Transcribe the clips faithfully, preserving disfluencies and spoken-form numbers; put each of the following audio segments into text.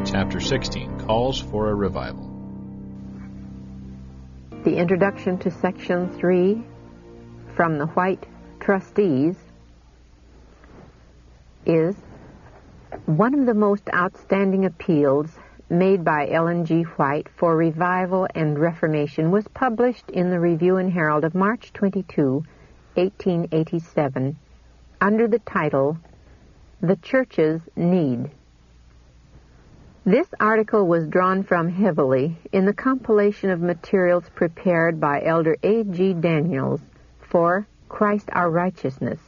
chapter sixteen, Calls for a Revival. The introduction to section three from the White Trustees is one of the most outstanding appeals made by Ellen G. White for revival and reformation was published in the Review and Herald of March twenty-second, eighteen eighty-seven, under the title, The Church's Need. This article was drawn from heavily in the compilation of materials prepared by Elder A G Daniels for Christ Our Righteousness.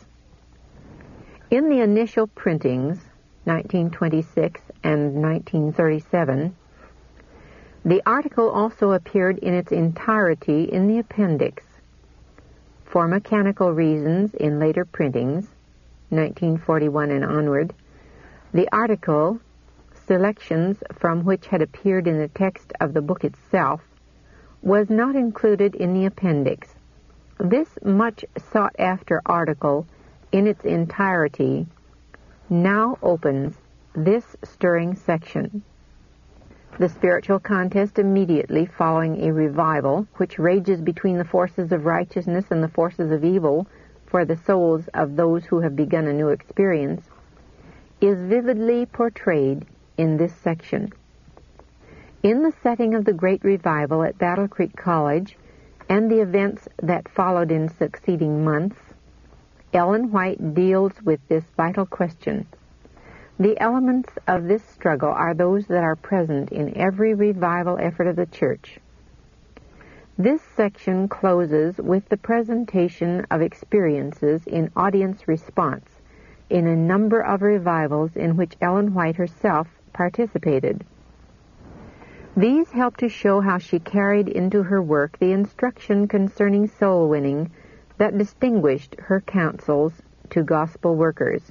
In the initial printings, nineteen twenty-six and nineteen thirty-seven, the article also appeared in its entirety in the appendix. For mechanical reasons, in later printings, nineteen forty-one and onward, the article, selections from which had appeared in the text of the book itself, was not included in the appendix. This much sought-after article, in its entirety, now opens this stirring section. The spiritual contest immediately following a revival, which rages between the forces of righteousness and the forces of evil for the souls of those who have begun a new experience, is vividly portrayed in this section. In the setting of the Great Revival at Battle Creek College and the events that followed in succeeding months, Ellen White deals with this vital question. The elements of this struggle are those that are present in every revival effort of the church. This section closes with the presentation of experiences in audience response in a number of revivals in which Ellen White herself participated. These help to show how she carried into her work the instruction concerning soul winning that distinguished her counsels to gospel workers.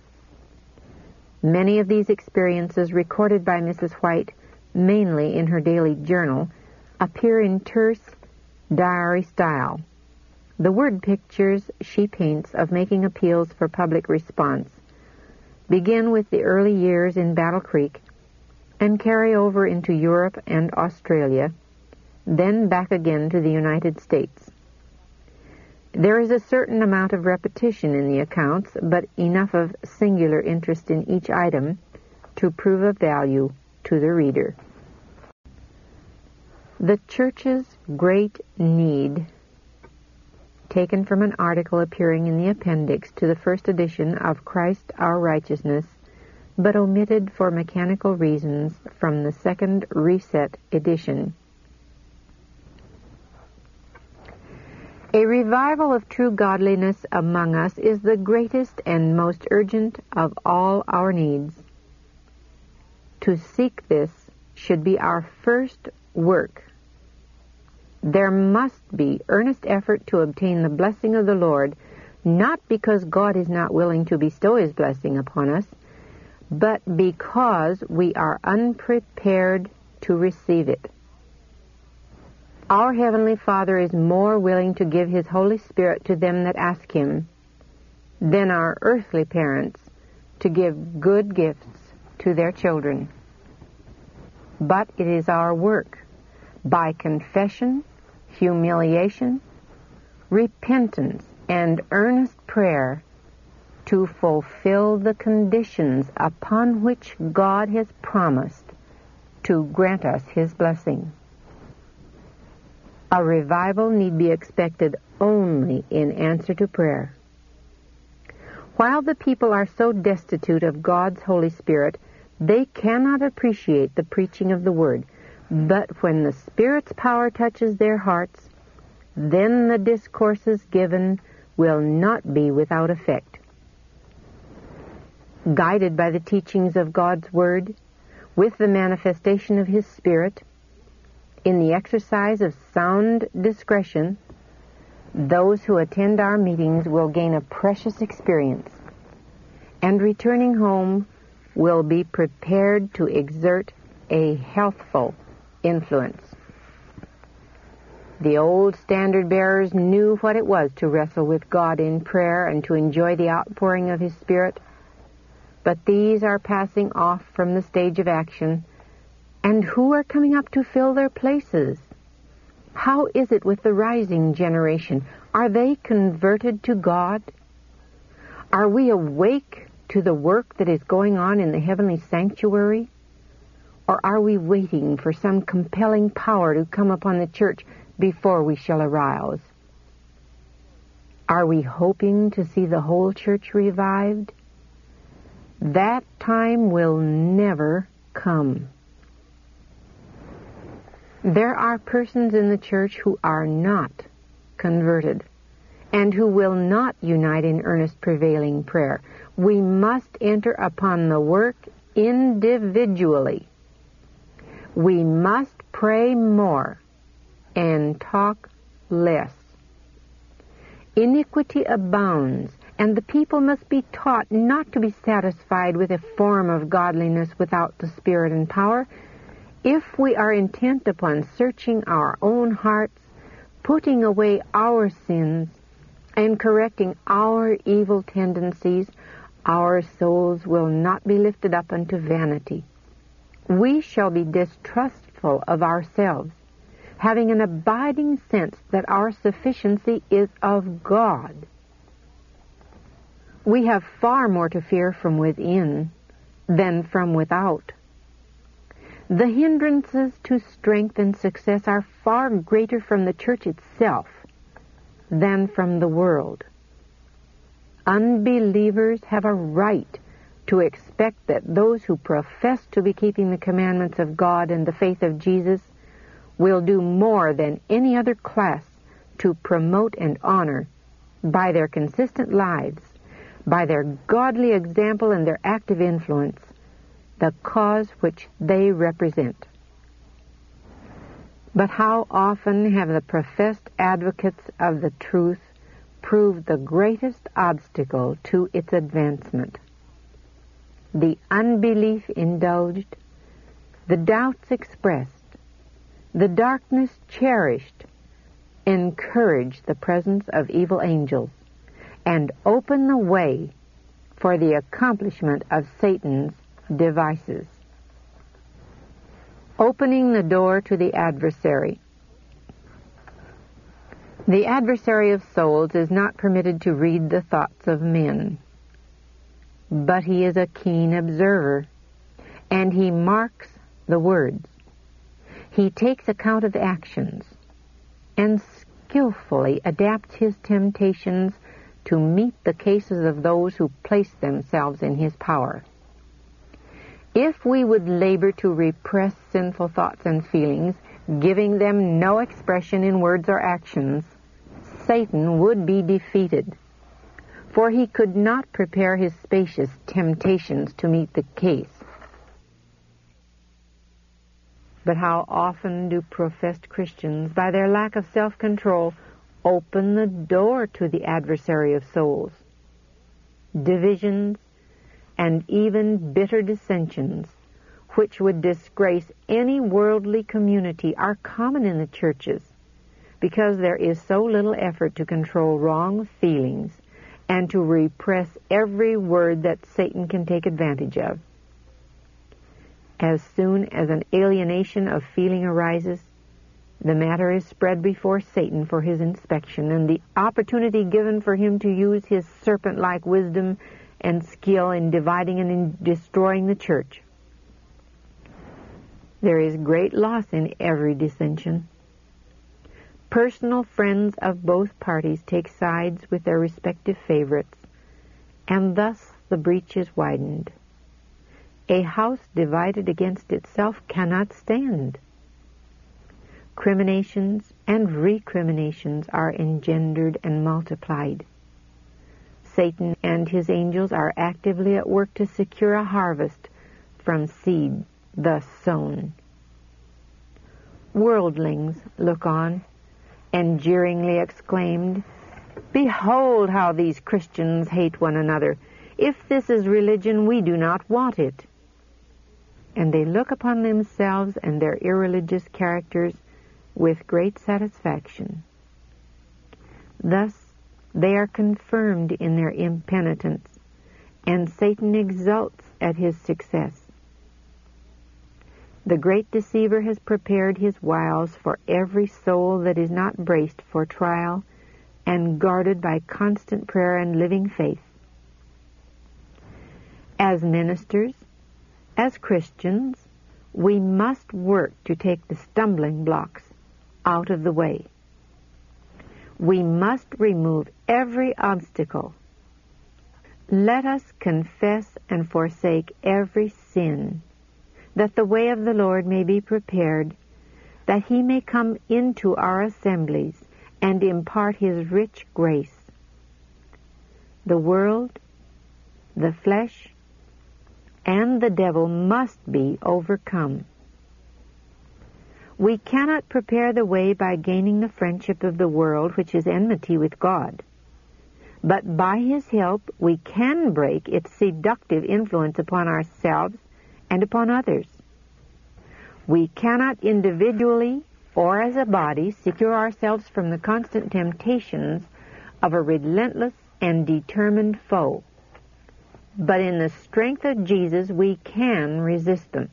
Many of these experiences, recorded by Missus White mainly in her daily journal, appear in terse diary style. The word pictures she paints of making appeals for public response begin with the early years in Battle Creek and carry over into Europe and Australia, then back again to the United States. There is a certain amount of repetition in the accounts, but enough of singular interest in each item to prove of value to the reader. The Church's Great Need, taken from an article appearing in the appendix to the first edition of Christ Our Righteousness, but omitted for mechanical reasons from the second reset edition. A revival of true godliness among us is the greatest and most urgent of all our needs. To seek this should be our first work. There must be earnest effort to obtain the blessing of the Lord, not because God is not willing to bestow His blessing upon us, but because we are unprepared to receive it. Our Heavenly Father is more willing to give His Holy Spirit to them that ask Him than our earthly parents to give good gifts to their children. But it is our work, by confession, humiliation, repentance, and earnest prayer, to fulfill the conditions upon which God has promised to grant us His blessing. A revival need be expected only in answer to prayer. While the people are so destitute of God's Holy Spirit, they cannot appreciate the preaching of the Word. But when the Spirit's power touches their hearts, then the discourses given will not be without effect. Guided by the teachings of God's Word, with the manifestation of His Spirit, in the exercise of sound discretion, those who attend our meetings will gain a precious experience, and returning home will be prepared to exert a healthful influence. The old standard-bearers knew what it was to wrestle with God in prayer and to enjoy the outpouring of His Spirit, but these are passing off from the stage of action And who are coming up to fill their places? How is it with the rising generation? Are they converted to God? Are we awake to the work that is going on in the heavenly sanctuary? Or are we waiting for some compelling power to come upon the church before we shall arouse? Are we hoping to see the whole church revived? That time will never come. There are persons in the church who are not converted and who will not unite in earnest prevailing prayer. We must enter upon the work individually. We must pray more and talk less. Iniquity abounds, and the people must be taught not to be satisfied with a form of godliness without the Spirit and power. If we are intent upon searching our own hearts, putting away our sins, and correcting our evil tendencies, our souls will not be lifted up unto vanity. We shall be distrustful of ourselves, having an abiding sense that our sufficiency is of God. We have far more to fear from within than from without. The hindrances to strength and success are far greater from the church itself than from the world. Unbelievers have a right to expect that those who profess to be keeping the commandments of God and the faith of Jesus will do more than any other class to promote and honor, by their consistent lives, by their godly example and their active influence, the cause which they represent. But how often have the professed advocates of the truth proved the greatest obstacle to its advancement? The unbelief indulged, the doubts expressed, the darkness cherished, encourage the presence of evil angels, and open the way for the accomplishment of Satan's devices. Opening the door to the adversary. The adversary of souls is not permitted to read the thoughts of men, but he is a keen observer, and he marks the words. He takes account of actions, and skillfully adapts his temptations to meet the cases of those who place themselves in his power. If we would labor to repress sinful thoughts and feelings, giving them no expression in words or actions, Satan would be defeated, for he could not prepare his spacious temptations to meet the case. But how often do professed Christians, by their lack of self-control, open the door to the adversary of souls? Divisions and even bitter dissensions, which would disgrace any worldly community, are common in the churches, because there is so little effort to control wrong feelings and to repress every word that Satan can take advantage of. As soon as an alienation of feeling arises, the matter is spread before Satan for his inspection, and the opportunity given for him to use his serpent-like wisdom and skill in dividing and in destroying the church. There is great loss in every dissension. Personal friends of both parties take sides with their respective favorites, and thus the breach is widened. A house divided against itself cannot stand. Criminations and recriminations are engendered and multiplied. Satan and his angels are actively at work to secure a harvest from seed thus sown. Worldlings look on and jeeringly exclaimed, "Behold how these Christians hate one another. If this is religion, we do not want it." And they look upon themselves and their irreligious characters with great satisfaction. Thus they are confirmed in their impenitence, and Satan exults at his success. The great deceiver has prepared his wiles for every soul that is not braced for trial and guarded by constant prayer and living faith. As ministers, as Christians, we must work to take the stumbling blocks out of the way. We must remove every obstacle. Let us confess and forsake every sin, that the way of the Lord may be prepared, that he may come into our assemblies and impart his rich grace. The world, the flesh, and the devil must be overcome. We cannot prepare the way by gaining the friendship of the world, which is enmity with God. But by his help, we can break its seductive influence upon ourselves and upon others. We cannot individually or as a body secure ourselves from the constant temptations of a relentless and determined foe. But in the strength of Jesus, we can resist them.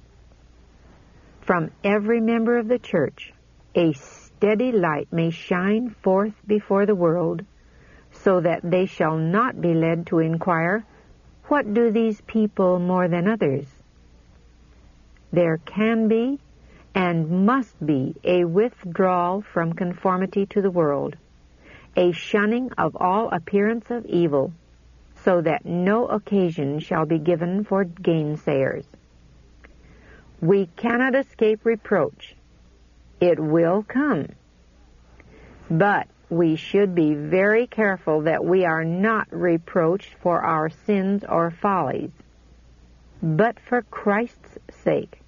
From every member of the church, a steady light may shine forth before the world, so that they shall not be led to inquire, what do these people more than others? There can be and must be a withdrawal from conformity to the world, a shunning of all appearance of evil, so that no occasion shall be given for gainsayers. We cannot escape reproach. It will come. But we should be very careful that we are not reproached for our sins or follies, but for Christ's sake.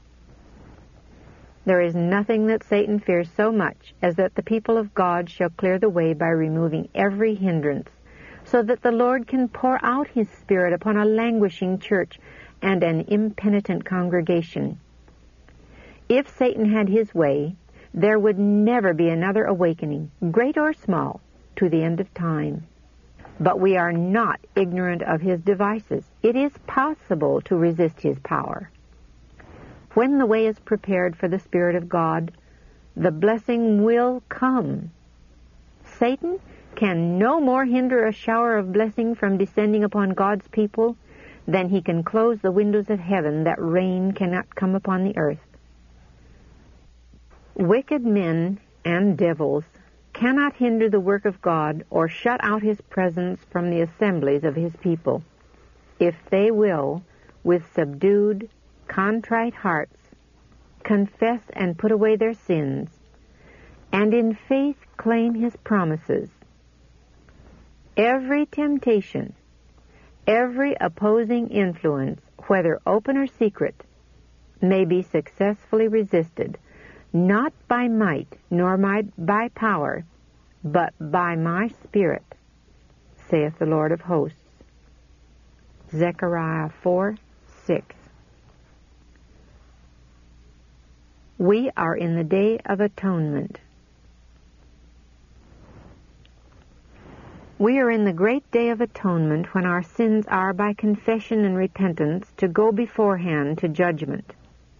There is nothing that Satan fears so much as that the people of God shall clear the way by removing every hindrance, so that the Lord can pour out his Spirit upon a languishing church and an impenitent congregation. If Satan had his way, there would never be another awakening, great or small, to the end of time. But we are not ignorant of his devices. It is possible to resist his power. When the way is prepared for the Spirit of God, the blessing will come. Satan can no more hinder a shower of blessing from descending upon God's people than he can close the windows of heaven that rain cannot come upon the earth. Wicked men and devils cannot hinder the work of God or shut out his presence from the assemblies of his people, if they will, with subdued, contrite hearts, confess and put away their sins, and in faith claim his promises. Every temptation, every opposing influence, whether open or secret, may be successfully resisted, not by might nor by power, but by my Spirit, saith the Lord of hosts. Zechariah four six. We are in the Day of Atonement. We are in the great Day of Atonement, when our sins are, by confession and repentance, to go beforehand to judgment.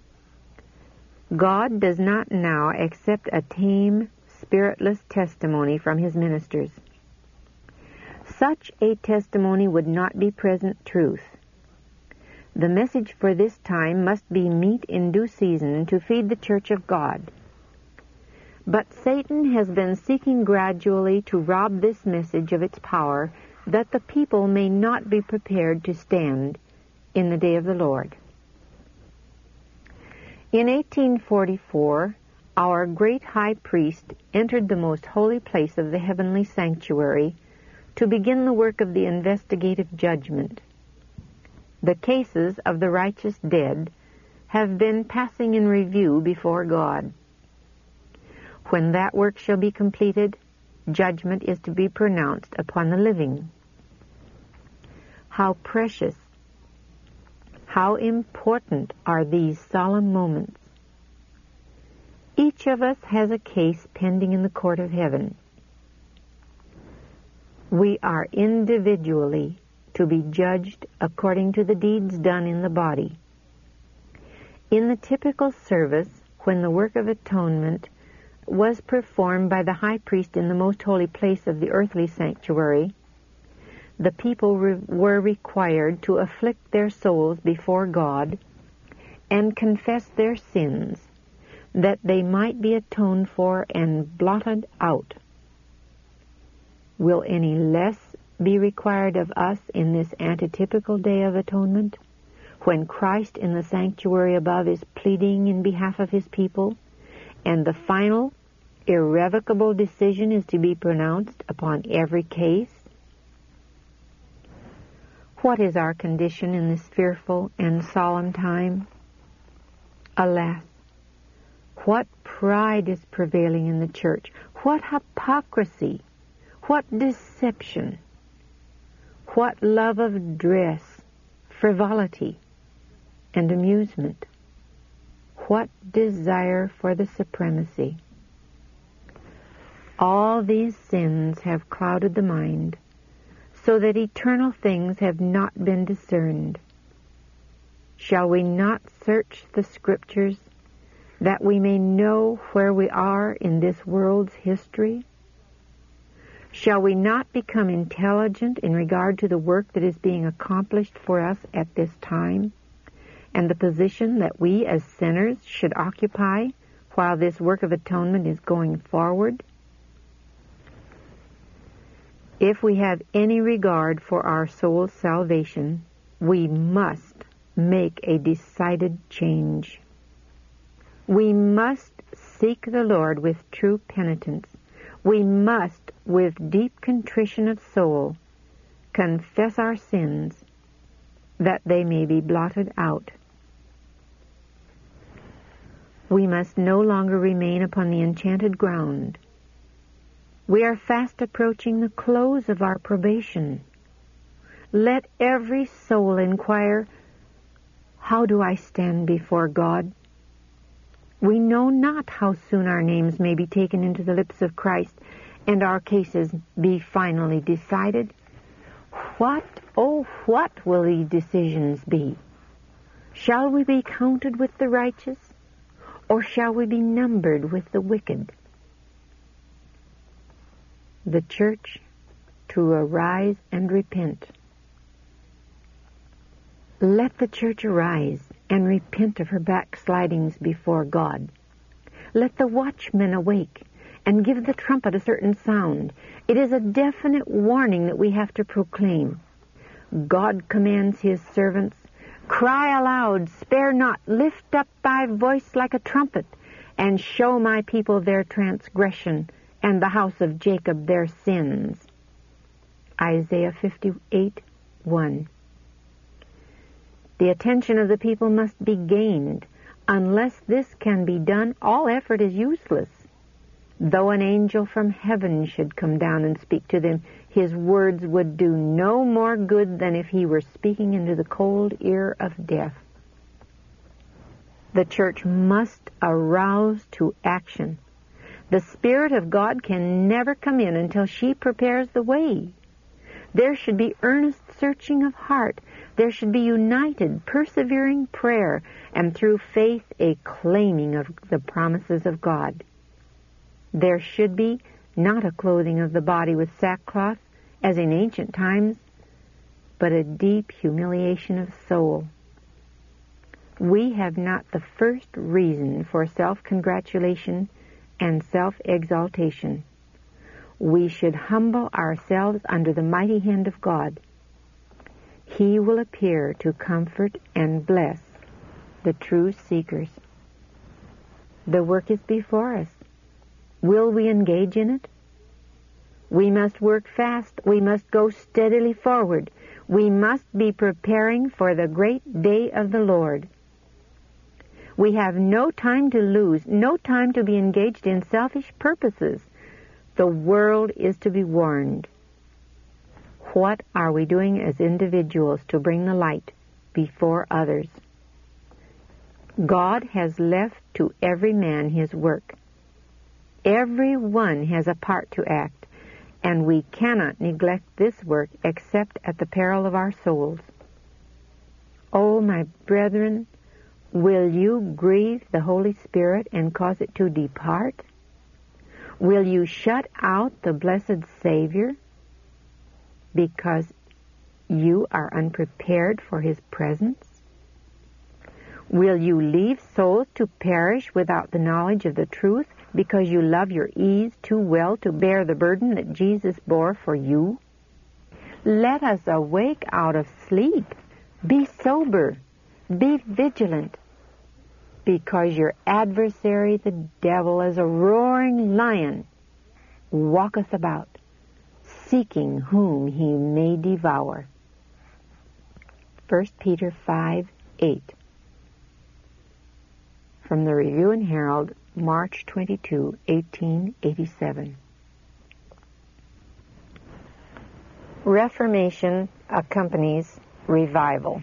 God does not now accept a tame, spiritless testimony from his ministers. Such a testimony would not be present truth. The message for this time must be meat in due season to feed the church of God. But Satan has been seeking gradually to rob this message of its power, that the people may not be prepared to stand in the day of the Lord. In eighteen forty-four, our great high priest entered the most holy place of the heavenly sanctuary to begin the work of the investigative judgment. The cases of the righteous dead have been passing in review before God. When that work shall be completed, judgment is to be pronounced upon the living. How precious, how important are these solemn moments. Each of us has a case pending in the court of heaven. We are individually to be judged according to the deeds done in the body. In the typical service, when the work of atonement was performed by the high priest in the most holy place of the earthly sanctuary, the people re- were required to afflict their souls before God and confess their sins, that they might be atoned for and blotted out. Will any less be required of us in this antitypical day of atonement, when Christ in the sanctuary above is pleading in behalf of his people, and the final, irrevocable decision is to be pronounced upon every case? What is our condition in this fearful and solemn time? Alas, what pride is prevailing in the church? What hypocrisy? What deception? What love of dress, frivolity, and amusement? What desire for the supremacy? All these sins have clouded the mind, so that eternal things have not been discerned. Shall we not search the Scriptures, that we may know where we are in this world's history? Shall we not become intelligent in regard to the work that is being accomplished for us at this time, and the position that we as sinners should occupy while this work of atonement is going forward? If we have any regard for our soul's salvation, we must make a decided change. We must seek the Lord with true penitence. We must, with deep contrition of soul, confess our sins, that they may be blotted out. We must no longer remain upon the enchanted ground. We are fast approaching the close of our probation. Let every soul inquire, how do I stand before God? We know not how soon our names may be taken into the lips of Christ and our cases be finally decided. What, oh, what will these decisions be? Shall we be counted with the righteous, or shall we be numbered with the wicked? The church to arise and repent. Let the church arise and repent of her backslidings before God. Let the watchman awake and give the trumpet a certain sound. It is a definite warning that we have to proclaim. God commands his servants, cry aloud, spare not, lift up thy voice like a trumpet, and show my people their transgression, and the house of Jacob their sins. Isaiah fifty-eight, one. The attention of the people must be gained. Unless this can be done, all effort is useless. Though an angel from heaven should come down and speak to them, his words would do no more good than if he were speaking into the cold ear of death. The church must arouse to action. The Spirit of God can never come in until she prepares the way. There should be earnest searching of heart. There should be united, persevering prayer, and through faith a claiming of the promises of God. There should be not a clothing of the body with sackcloth, as in ancient times, but a deep humiliation of soul. We have not the first reason for self-congratulation and self-exaltation. We should humble ourselves under the mighty hand of God. He will appear to comfort and bless the true seekers. The work is before us. Will we engage in it? We must work fast. We must go steadily forward. We must be preparing for the great day of the Lord. We have no time to lose, no time to be engaged in selfish purposes. The world is to be warned. What are we doing as individuals to bring the light before others? God has left to every man his work. Every one has a part to act, and we cannot neglect this work except at the peril of our souls. Oh, my brethren, Will you grieve the Holy Spirit and cause it to depart? Will you shut out the blessed Savior because you are unprepared for His presence? Will you leave souls to perish without the knowledge of the truth because you love your ease too well to bear the burden that Jesus bore for you? Let us awake out of sleep. Be sober. Be vigilant. Because your adversary, the devil, as a roaring lion, walketh about, seeking whom he may devour. First Peter five eight. From the Review and Herald, March twenty-second, eighteen eighty-seven. Reformation accompanies revival.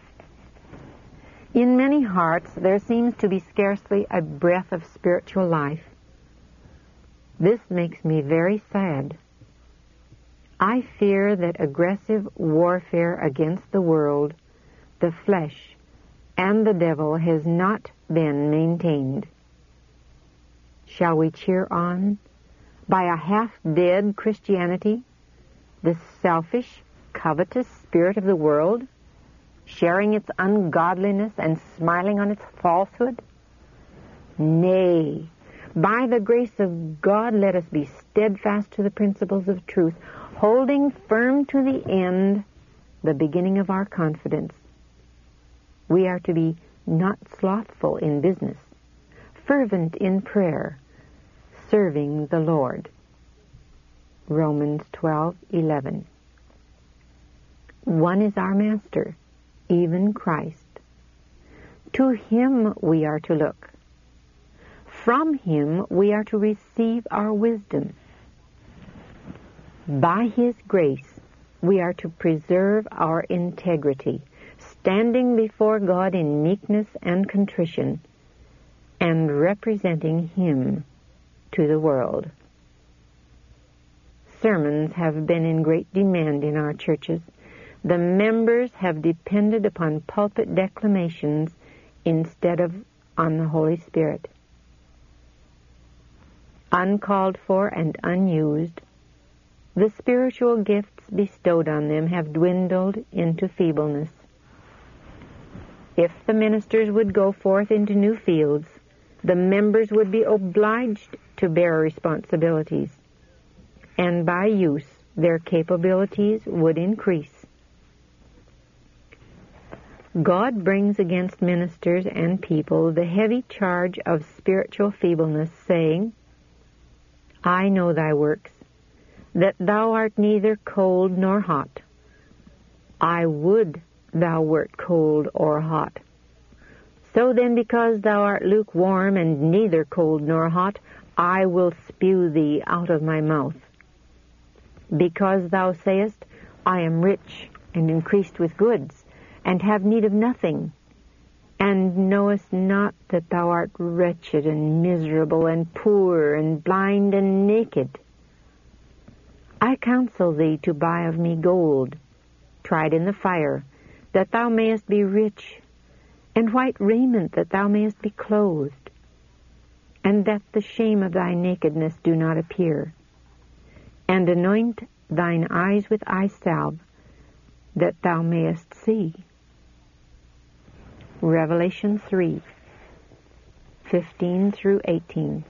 In many hearts there seems to be scarcely a breath of spiritual life. This makes me very sad. I fear that aggressive warfare against the world, the flesh, and the devil has not been maintained. Shall we cheer on by a half-dead Christianity, the selfish, covetous spirit of the world, sharing its ungodliness and smiling on its falsehood? Nay, by the grace of God, let us be steadfast to the principles of truth, holding firm to the end the beginning of our confidence. We are to be not slothful in business, fervent in prayer, serving the Lord. Romans twelve eleven. One is our Master, even Christ. To Him we are to look. From Him we are to receive our wisdom. By His grace we are to preserve our integrity, standing before God in meekness and contrition, and representing Him to the world. Sermons have been in great demand in our churches. The members have depended upon pulpit declamations instead of on the Holy Spirit. Uncalled for and unused, the spiritual gifts bestowed on them have dwindled into feebleness. If the ministers would go forth into new fields, the members would be obliged to bear responsibilities, and by use their capabilities would increase. God brings against ministers and people the heavy charge of spiritual feebleness, saying, I know thy works, that thou art neither cold nor hot. I would thou wert cold or hot. So then, because thou art lukewarm and neither cold nor hot, I will spew thee out of my mouth. Because thou sayest, I am rich and increased with goods, and have need of nothing, and knowest not that thou art wretched and miserable and poor and blind and naked. I counsel thee to buy of me gold, tried in the fire, that thou mayest be rich, and white raiment, that thou mayest be clothed, and that the shame of thy nakedness do not appear. And anoint thine eyes with eye salve, that thou mayest see. Revelation three, fifteen through eighteen.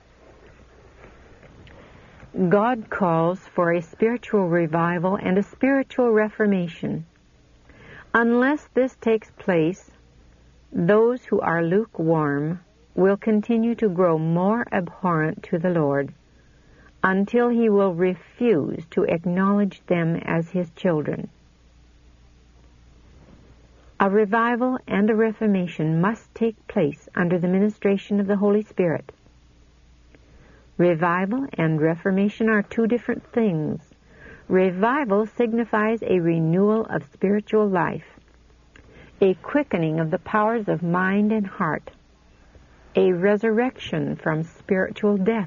God calls for a spiritual revival and a spiritual reformation. Unless this takes place, those who are lukewarm will continue to grow more abhorrent to the Lord until He will refuse to acknowledge them as His children. A revival and a reformation must take place under the ministration of the Holy Spirit. Revival and reformation are two different things. Revival signifies a renewal of spiritual life, a quickening of the powers of mind and heart, a resurrection from spiritual death.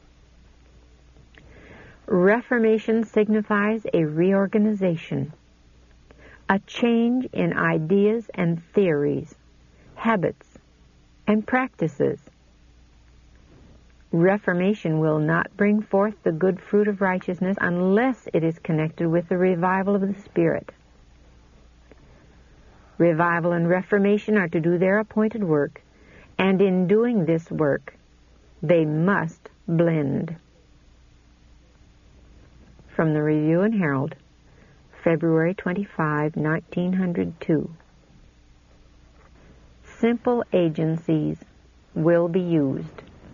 Reformation signifies a reorganization, a change in ideas and theories, habits and practices. Reformation will not bring forth the good fruit of righteousness unless it is connected with the revival of the Spirit. Revival and Reformation are to do their appointed work, and in doing this work, they must blend. From the Review and Herald, February twenty-fifth, nineteen oh two. Simple agencies will be used.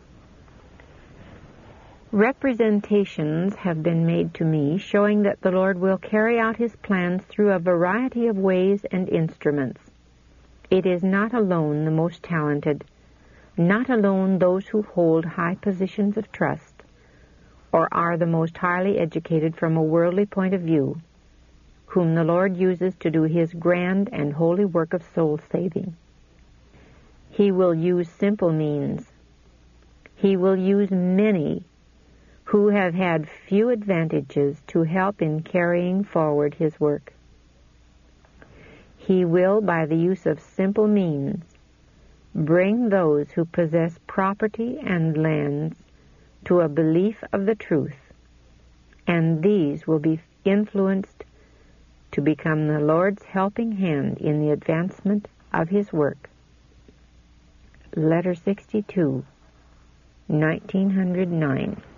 Representations have been made to me showing that the Lord will carry out His plans through a variety of ways and instruments. It is not alone the most talented, not alone those who hold high positions of trust, or are the most highly educated from a worldly point of view, whom the Lord uses to do His grand and holy work of soul-saving. He will use simple means. He will use many who have had few advantages to help in carrying forward His work. He will, by the use of simple means, bring those who possess property and lands to a belief of the truth, and these will be influenced to become the Lord's helping hand in the advancement of His work. Letter sixty-two, nineteen oh nine.